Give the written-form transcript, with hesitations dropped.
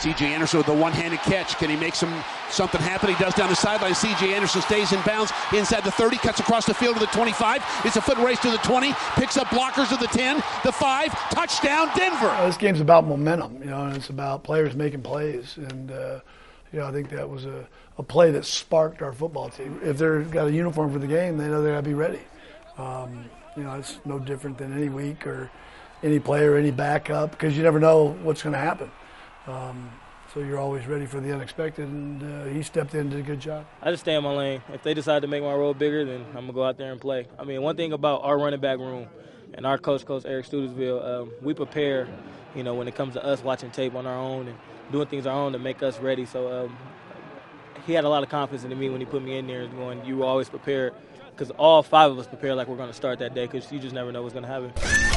C.J. Anderson with a one-handed catch. Can he make something happen? He does down the sideline. C.J. Anderson stays in bounds inside the 30, cuts across the field to the 25. It's a foot race to the 20, picks up blockers at the 10, the 5, touchdown Denver. This game's about momentum, and it's about players making plays. And, I think that was a play that sparked our football team. If they've got a uniform for the game, they know they got to be ready. It's no different than any week or any player, any backup, because you never know what's going to happen. So you're always ready for the unexpected, and he stepped in and did a good job. I just stay in my lane. If they decide to make my role bigger, then I'm going to go out there and play. I mean, one thing about our running back room and our coach Eric Studesville, we prepare, when it comes to us watching tape on our own and doing things on our own to make us ready. So he had a lot of confidence in me when he put me in there, going, you were always prepared, because all 5 of us prepared like we're going to start that day, because you just never know what's going to happen.